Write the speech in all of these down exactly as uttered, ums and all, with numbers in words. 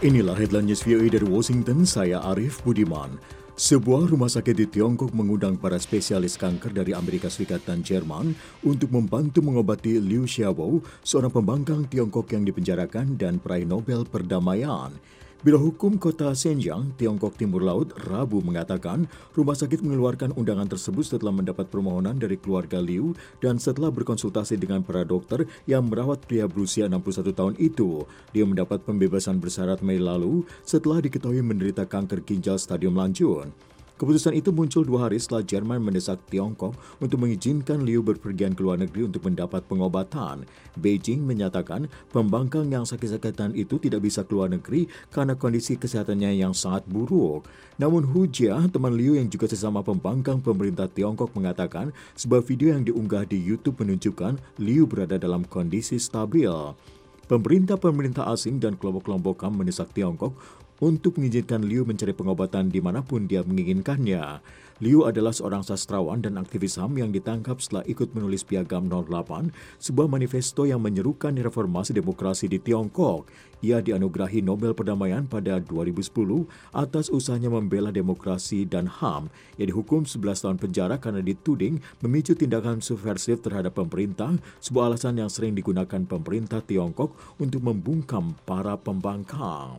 Inilah headline news V O A dari Washington, saya Arif Budiman. Sebuah rumah sakit di Tiongkok mengundang para spesialis kanker dari Amerika Serikat dan Jerman untuk membantu mengobati Liu Xiaobo, seorang pembangkang Tiongkok yang dipenjarakan dan peraih Nobel Perdamaian. Biro Hukum Kota Shenyang, Tiongkok Timur Laut, Rabu mengatakan rumah sakit mengeluarkan undangan tersebut setelah mendapat permohonan dari keluarga Liu dan setelah berkonsultasi dengan para dokter yang merawat pria berusia enam puluh satu tahun itu. Dia mendapat pembebasan bersyarat Mei lalu setelah diketahui menderita kanker ginjal stadium lanjut. Keputusan itu muncul dua hari setelah Jerman mendesak Tiongkok untuk mengizinkan Liu berpergian ke luar negeri untuk mendapat pengobatan. Beijing menyatakan pembangkang yang sakit-sakitan itu tidak bisa keluar negeri karena kondisi kesehatannya yang sangat buruk. Namun Hu Jia, teman Liu yang juga sesama pembangkang pemerintah Tiongkok, mengatakan sebuah video yang diunggah di YouTube menunjukkan Liu berada dalam kondisi stabil. Pemerintah-pemerintah asing dan kelompok-kelompok Ham mendesak Tiongkok untuk mengizinkan Liu mencari pengobatan dimanapun dia menginginkannya. Liu adalah seorang sastrawan dan aktivis H A M yang ditangkap setelah ikut menulis Piagam nol delapan, sebuah manifesto yang menyerukan reformasi demokrasi di Tiongkok. Ia dianugerahi Nobel Perdamaian pada dua ribu sepuluh atas usahanya membela demokrasi dan H A M. Ia dihukum sebelas tahun penjara karena dituding memicu tindakan subversif terhadap pemerintah, sebuah alasan yang sering digunakan pemerintah Tiongkok untuk membungkam para pembangkang.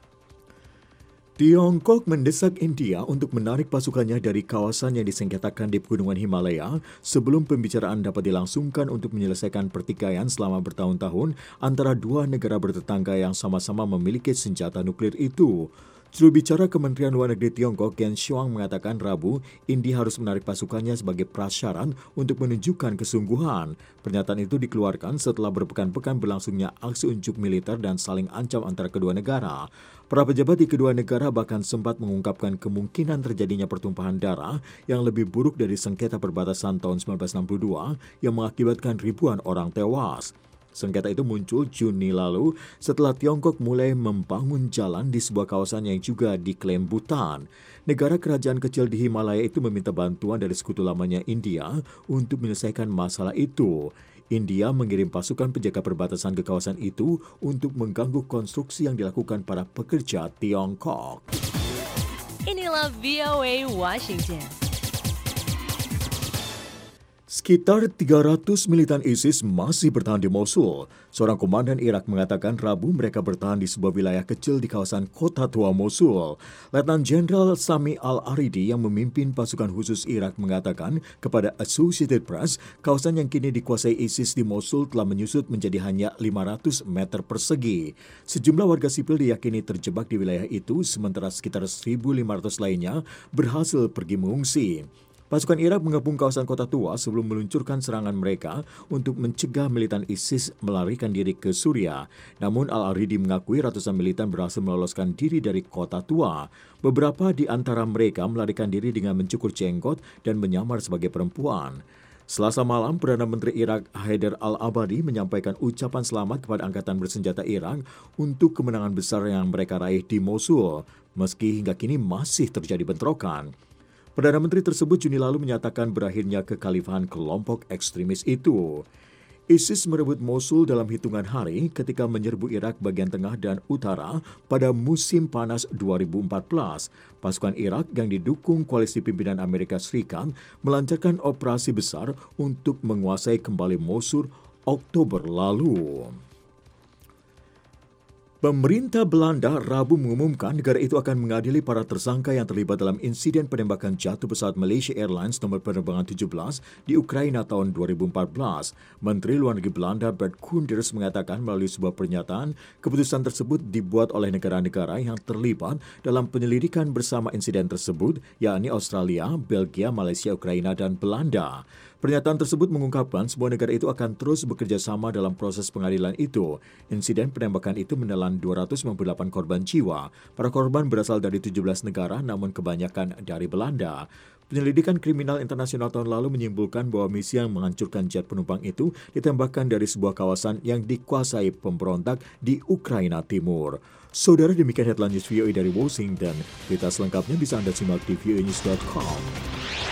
Tiongkok mendesak India untuk menarik pasukannya dari kawasan yang disengketakan di Pegunungan Himalaya sebelum pembicaraan dapat dilangsungkan untuk menyelesaikan pertikaian selama bertahun-tahun antara dua negara bertetangga yang sama-sama memiliki senjata nuklir itu. Juru bicara Kementerian Luar Negeri Tiongkok, Geng Shuang, mengatakan Rabu, India harus menarik pasukannya sebagai prasyarat untuk menunjukkan kesungguhan. Pernyataan itu dikeluarkan setelah berpekan-pekan berlangsungnya aksi unjuk militer dan saling ancam antara kedua negara. Para pejabat di kedua negara bahkan sempat mengungkapkan kemungkinan terjadinya pertumpahan darah yang lebih buruk dari sengketa perbatasan tahun seribu sembilan ratus enam puluh dua yang mengakibatkan ribuan orang tewas. Sengketa itu muncul Juni lalu setelah Tiongkok mulai membangun jalan di sebuah kawasan yang juga diklaim Bhutan. Negara kerajaan kecil di Himalaya itu meminta bantuan dari sekutu lamanya India untuk menyelesaikan masalah itu. India mengirim pasukan penjaga perbatasan ke kawasan itu untuk mengganggu konstruksi yang dilakukan para pekerja Tiongkok. Inilah V O A Washington. Sekitar tiga ratus militan ISIS masih bertahan di Mosul. Seorang komandan Irak mengatakan Rabu mereka bertahan di sebuah wilayah kecil di kawasan kota tua Mosul. Letnan Jenderal Sami Al-Aridi yang memimpin pasukan khusus Irak mengatakan kepada Associated Press, kawasan yang kini dikuasai ISIS di Mosul telah menyusut menjadi hanya lima ratus meter persegi. Sejumlah warga sipil diyakini terjebak di wilayah itu, sementara sekitar seribu lima ratus lainnya berhasil pergi mengungsi. Pasukan Irak mengepung kawasan kota tua sebelum meluncurkan serangan mereka untuk mencegah militan ISIS melarikan diri ke Suriah. Namun Al-Aridi mengakui ratusan militan berhasil meloloskan diri dari kota tua. Beberapa di antara mereka melarikan diri dengan mencukur jenggot dan menyamar sebagai perempuan. Selasa malam, Perdana Menteri Irak Haider Al-Abadi menyampaikan ucapan selamat kepada Angkatan Bersenjata Irak untuk kemenangan besar yang mereka raih di Mosul, meski hingga kini masih terjadi bentrokan. Perdana Menteri tersebut Juni lalu menyatakan berakhirnya kekhalifahan kelompok ekstremis itu. ISIS merebut Mosul dalam hitungan hari ketika menyerbu Irak bagian tengah dan utara pada musim panas dua ribu empat belas. Pasukan Irak yang didukung koalisi pimpinan Amerika Serikat melancarkan operasi besar untuk menguasai kembali Mosul Oktober lalu. Pemerintah Belanda Rabu mengumumkan negara itu akan mengadili para tersangka yang terlibat dalam insiden penembakan jatuh pesawat Malaysia Airlines nomor penerbangan tujuh belas di Ukraina tahun dua ribu empat belas. Menteri Luar Negeri Belanda Bert Koenders mengatakan melalui sebuah pernyataan, keputusan tersebut dibuat oleh negara-negara yang terlibat dalam penyelidikan bersama insiden tersebut, yakni Australia, Belgia, Malaysia, Ukraina, dan Belanda. Pernyataan tersebut mengungkapkan sebuah negara itu akan terus bekerja sama dalam proses pengadilan itu. Insiden penembakan itu menelan dua ratus sembilan puluh delapan korban jiwa. Para korban berasal dari tujuh belas negara, namun kebanyakan dari Belanda. Penyelidikan kriminal internasional tahun lalu menyimpulkan bahwa misi yang menghancurkan jet penumpang itu ditembakkan dari sebuah kawasan yang dikuasai pemberontak di Ukraina Timur. Saudara, demikian headline news V O A dari Washington. Berita selengkapnya bisa Anda simak di v o a news dot com.